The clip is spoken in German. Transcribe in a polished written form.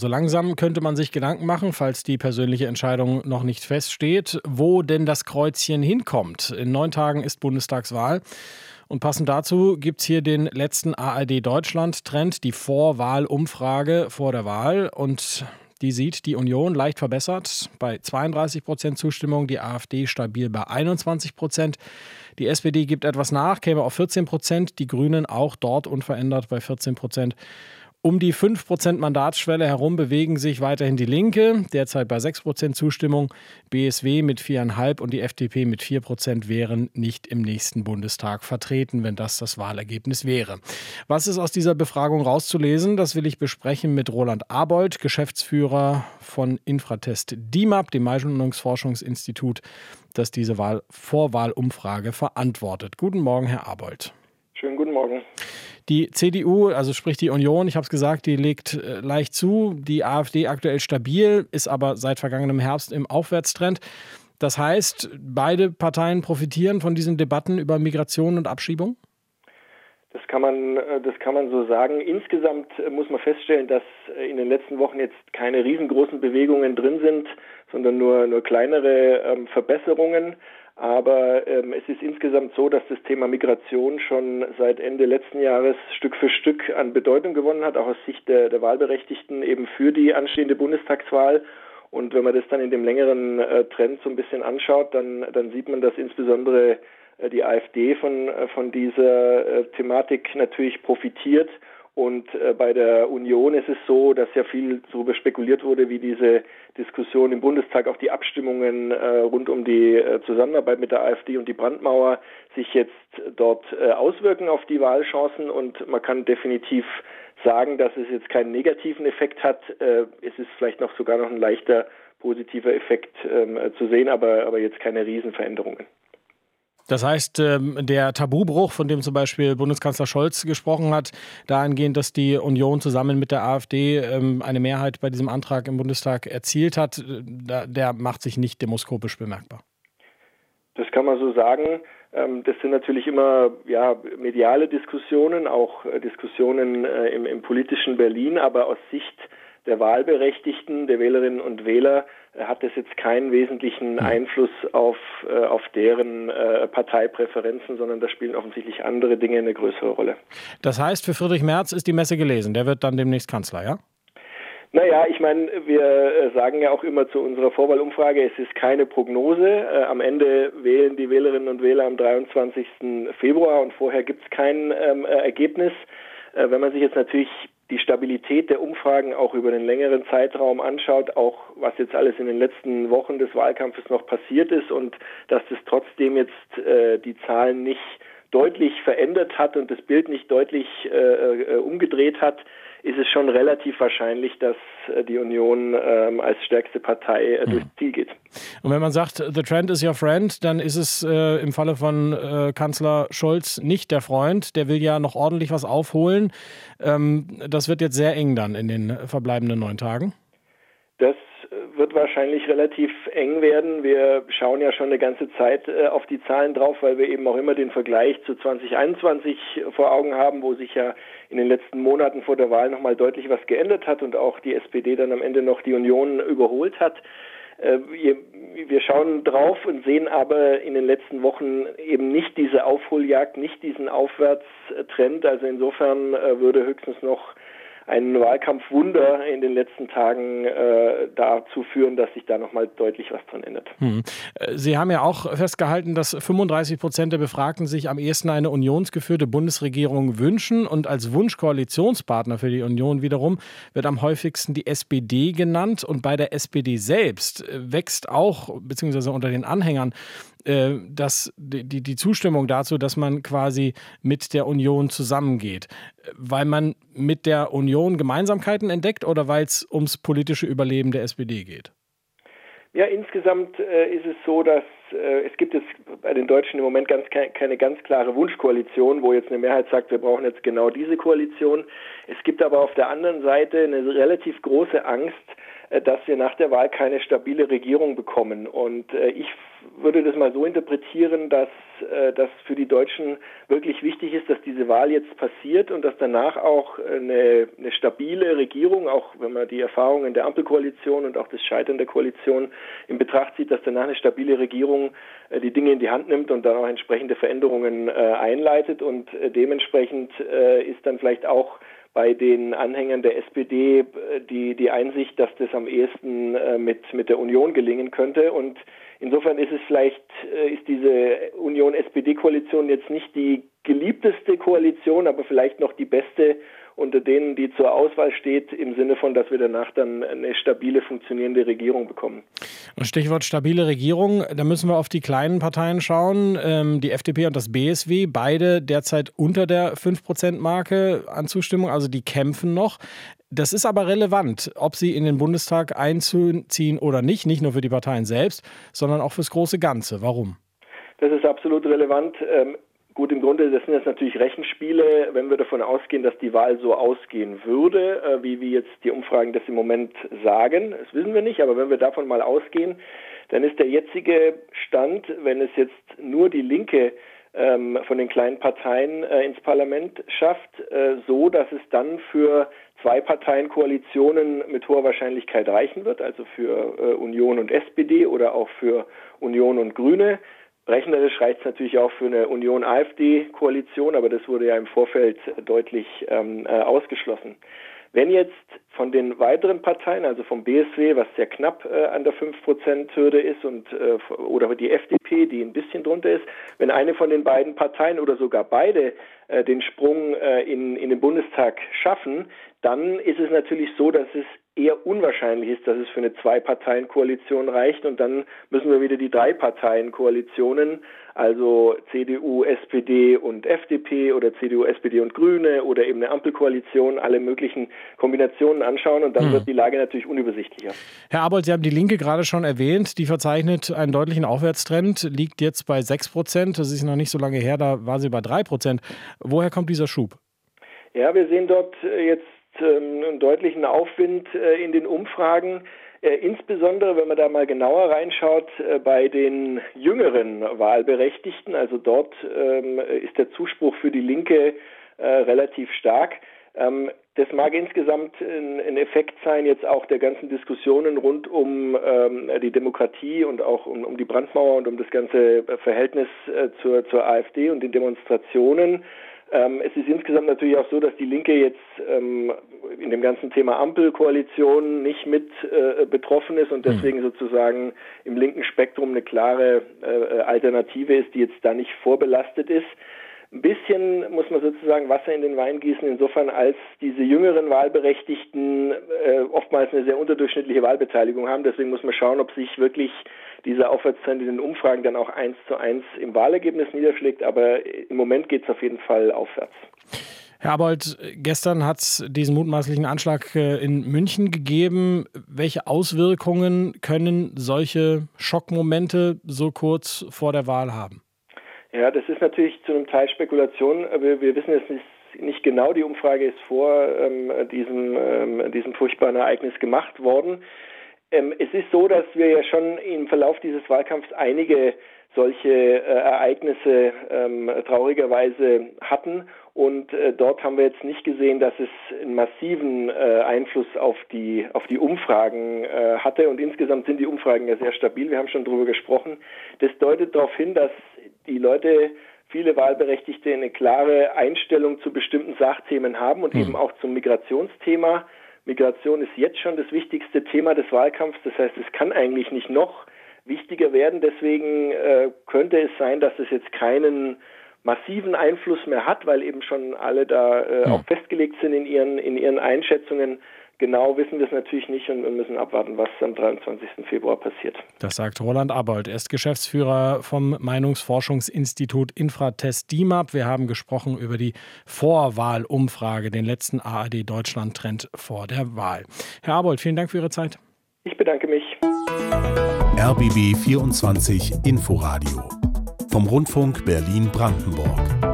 So langsam könnte man sich Gedanken machen, falls die persönliche Entscheidung noch nicht feststeht, wo denn das Kreuzchen hinkommt. In 9 Tagen ist Bundestagswahl. Und passend dazu gibt es hier den letzten ARD-Deutschland-Trend, die Vorwahlumfrage vor der Wahl. Und die sieht die Union leicht verbessert bei 32% Zustimmung, die AfD stabil bei 21%. Die SPD gibt etwas nach, käme auf 14%, die Grünen auch dort unverändert bei 14%. Um die 5% Mandatsschwelle herum bewegen sich weiterhin die Linke, derzeit bei 6% Zustimmung, BSW mit 4,5% und die FDP mit 4% wären nicht im nächsten Bundestag vertreten, wenn das Wahlergebnis wäre. Was ist aus dieser Befragung rauszulesen? Das will ich besprechen mit Roland Abold, Geschäftsführer von Infratest DIMAP, dem Meinungsforschungsinstitut, das diese Vorwahlumfrage verantwortet. Guten Morgen, Herr Abold. Schönen guten Morgen. Die CDU, also sprich die Union, ich habe es gesagt, die legt leicht zu. Die AfD aktuell stabil, ist aber seit vergangenem Herbst im Aufwärtstrend. Das heißt, beide Parteien profitieren von diesen Debatten über Migration und Abschiebung? Das kann man so sagen. Insgesamt muss man feststellen, dass in den letzten Wochen jetzt keine riesengroßen Bewegungen drin sind, sondern nur kleinere Verbesserungen. Aber es ist insgesamt so, dass das Thema Migration schon seit Ende letzten Jahres Stück für Stück an Bedeutung gewonnen hat, auch aus Sicht der Wahlberechtigten eben für die anstehende Bundestagswahl. Und wenn man das dann in dem längeren Trend so ein bisschen anschaut, dann sieht man, dass insbesondere die AfD von dieser Thematik natürlich profitiert. Und bei der Union ist es so, dass ja viel darüber spekuliert wurde, wie diese Diskussion im Bundestag, auch die Abstimmungen rund um die Zusammenarbeit mit der AfD und die Brandmauer sich jetzt dort auswirken auf die Wahlchancen. Und man kann definitiv sagen, dass es jetzt keinen negativen Effekt hat. Es ist vielleicht sogar noch ein leichter positiver Effekt zu sehen, aber jetzt keine Riesenveränderungen. Das heißt, der Tabubruch, von dem zum Beispiel Bundeskanzler Scholz gesprochen hat, dahingehend, dass die Union zusammen mit der AfD eine Mehrheit bei diesem Antrag im Bundestag erzielt hat, der macht sich nicht demoskopisch bemerkbar. Das kann man so sagen. Das sind natürlich immer mediale Diskussionen, auch Diskussionen im politischen Berlin, aber aus Sicht der Wahlberechtigten, der Wählerinnen und Wähler, hat das jetzt keinen wesentlichen Einfluss auf deren Parteipräferenzen, sondern da spielen offensichtlich andere Dinge eine größere Rolle. Das heißt, für Friedrich Merz ist die Messe gelesen. Der wird dann demnächst Kanzler, ja? Naja, ich meine, wir sagen ja auch immer zu unserer Vorwahlumfrage, es ist keine Prognose. Am Ende wählen die Wählerinnen und Wähler am 23. Februar und vorher gibt es kein Ergebnis. Wenn man sich jetzt natürlich die Stabilität der Umfragen auch über einen längeren Zeitraum anschaut, auch was jetzt alles in den letzten Wochen des Wahlkampfes noch passiert ist und dass das trotzdem jetzt die Zahlen nicht deutlich verändert hat und das Bild nicht deutlich umgedreht hat, ist es schon relativ wahrscheinlich, dass die Union als stärkste Partei durchs Ziel geht. Und wenn man sagt, the trend is your friend, dann ist es im Falle von Kanzler Scholz nicht der Freund. Der will ja noch ordentlich was aufholen. Das wird jetzt sehr eng dann in den verbleibenden 9 Tagen. Das wird wahrscheinlich relativ eng werden. Wir schauen ja schon eine ganze Zeit auf die Zahlen drauf, weil wir eben auch immer den Vergleich zu 2021 vor Augen haben, wo sich ja in den letzten Monaten vor der Wahl nochmal deutlich was geändert hat und auch die SPD dann am Ende noch die Union überholt hat. Wir schauen drauf und sehen aber in den letzten Wochen eben nicht diese Aufholjagd, nicht diesen Aufwärtstrend. Also insofern würde höchstens noch ein Wahlkampfwunder in den letzten Tagen dazu führen, dass sich da nochmal deutlich was dran ändert. Sie haben ja auch festgehalten, dass 35% der Befragten sich am ehesten eine unionsgeführte Bundesregierung wünschen. Und als Wunschkoalitionspartner für die Union wiederum wird am häufigsten die SPD genannt. Und bei der SPD selbst wächst auch, beziehungsweise unter den Anhängern, die Zustimmung dazu, dass man quasi mit der Union zusammengeht. Weil man mit der Union Gemeinsamkeiten entdeckt oder weil es ums politische Überleben der SPD geht? Ja, insgesamt ist es so, dass es gibt jetzt bei den Deutschen im Moment keine ganz klare Wunschkoalition, wo jetzt eine Mehrheit sagt, wir brauchen jetzt genau diese Koalition. Es gibt aber auf der anderen Seite eine relativ große Angst, dass wir nach der Wahl keine stabile Regierung bekommen. Und ich würde das mal so interpretieren, dass das für die Deutschen wirklich wichtig ist, dass diese Wahl jetzt passiert und dass danach auch eine stabile Regierung, auch wenn man die Erfahrungen der Ampelkoalition und auch das Scheitern der Koalition in Betracht zieht, dass danach eine stabile Regierung die Dinge in die Hand nimmt und dann auch entsprechende Veränderungen einleitet. Und dementsprechend ist dann vielleicht auch bei den Anhängern der SPD die Einsicht, dass das am ehesten mit der Union gelingen könnte. Und insofern ist diese Union-SPD-Koalition jetzt nicht die geliebteste Koalition, aber vielleicht noch die beste unter denen, die zur Auswahl steht, im Sinne von, dass wir danach dann eine stabile, funktionierende Regierung bekommen. Und Stichwort stabile Regierung, da müssen wir auf die kleinen Parteien schauen. Die FDP und das BSW, beide derzeit unter der 5%-Marke an Zustimmung, also die kämpfen noch. Das ist aber relevant, ob sie in den Bundestag einziehen oder nicht nur für die Parteien selbst, sondern auch fürs große Ganze. Warum? Das ist absolut relevant. Gut, im Grunde, das sind jetzt natürlich Rechenspiele, wenn wir davon ausgehen, dass die Wahl so ausgehen würde, wie jetzt die Umfragen das im Moment sagen. Das wissen wir nicht, aber wenn wir davon mal ausgehen, dann ist der jetzige Stand, wenn es jetzt nur die Linke von den kleinen Parteien ins Parlament schafft, so, dass es dann für 2-Parteien-Koalitionen mit hoher Wahrscheinlichkeit reichen wird, also für Union und SPD oder auch für Union und Grüne. Rechnerisch reicht es natürlich auch für eine Union-AfD-Koalition, aber das wurde ja im Vorfeld deutlich ausgeschlossen. Wenn jetzt von den weiteren Parteien, also vom BSW, was sehr knapp an der 5%-Hürde ist oder die FDP, die ein bisschen drunter ist, wenn eine von den beiden Parteien oder sogar beide den Sprung in den Bundestag schaffen, dann ist es natürlich so, dass es eher unwahrscheinlich ist, dass es für eine 2-Parteien-Koalition reicht und dann müssen wir wieder die 3-Parteien-Koalitionen, also CDU, SPD und FDP oder CDU, SPD und Grüne oder eben eine Ampelkoalition, alle möglichen Kombinationen anschauen und dann wird die Lage natürlich unübersichtlicher. Herr Abold, Sie haben die Linke gerade schon erwähnt, die verzeichnet einen deutlichen Aufwärtstrend, liegt jetzt bei 6%, das ist noch nicht so lange her, da war sie bei 3%. Woher kommt dieser Schub? Ja, wir sehen dort jetzt einen deutlichen Aufwind in den Umfragen, insbesondere wenn man da mal genauer reinschaut bei den jüngeren Wahlberechtigten, also dort ist der Zuspruch für die Linke relativ stark. Das mag insgesamt ein Effekt sein jetzt auch der ganzen Diskussionen rund um die Demokratie und auch um die Brandmauer und um das ganze Verhältnis zur AfD und den Demonstrationen. Es ist insgesamt natürlich auch so, dass die Linke jetzt in dem ganzen Thema Ampelkoalition nicht mit betroffen ist und deswegen sozusagen im linken Spektrum eine klare Alternative ist, die jetzt da nicht vorbelastet ist. Ein bisschen muss man sozusagen Wasser in den Wein gießen, insofern als diese jüngeren Wahlberechtigten oftmals eine sehr unterdurchschnittliche Wahlbeteiligung haben. Deswegen muss man schauen, ob sich wirklich dieser Aufwärtstrend in den Umfragen dann auch 1:1 im Wahlergebnis niederschlägt. Aber im Moment geht es auf jeden Fall aufwärts. Herr Abold, gestern hat es diesen mutmaßlichen Anschlag in München gegeben. Welche Auswirkungen können solche Schockmomente so kurz vor der Wahl haben? Ja, das ist natürlich zu einem Teil Spekulation. Wir wissen jetzt nicht genau, die Umfrage ist vor diesem furchtbaren Ereignis gemacht worden. Es ist so, dass wir ja schon im Verlauf dieses Wahlkampfs einige solche Ereignisse traurigerweise hatten und dort haben wir jetzt nicht gesehen, dass es einen massiven Einfluss auf die Umfragen hatte und insgesamt sind die Umfragen ja sehr stabil, wir haben schon darüber gesprochen. Das deutet darauf hin, dass die Leute, viele Wahlberechtigte, eine klare Einstellung zu bestimmten Sachthemen haben und eben auch zum Migrationsthema. Migration ist jetzt schon das wichtigste Thema des Wahlkampfs, das heißt, es kann eigentlich nicht noch wichtiger werden. Deswegen könnte es sein, dass es jetzt keinen massiven Einfluss mehr hat, weil eben schon alle da auch festgelegt sind in ihren Einschätzungen. Genau wissen wir es natürlich nicht und wir müssen abwarten, was am 23. Februar passiert. Das sagt Roland Abold. Er ist Geschäftsführer vom Meinungsforschungsinstitut Infratest DIMAP. Wir haben gesprochen über die Vorwahlumfrage, den letzten ARD-Deutschland-Trend vor der Wahl. Herr Abold, vielen Dank für Ihre Zeit. Ich bedanke mich. RBB 24 Inforadio vom Rundfunk Berlin-Brandenburg.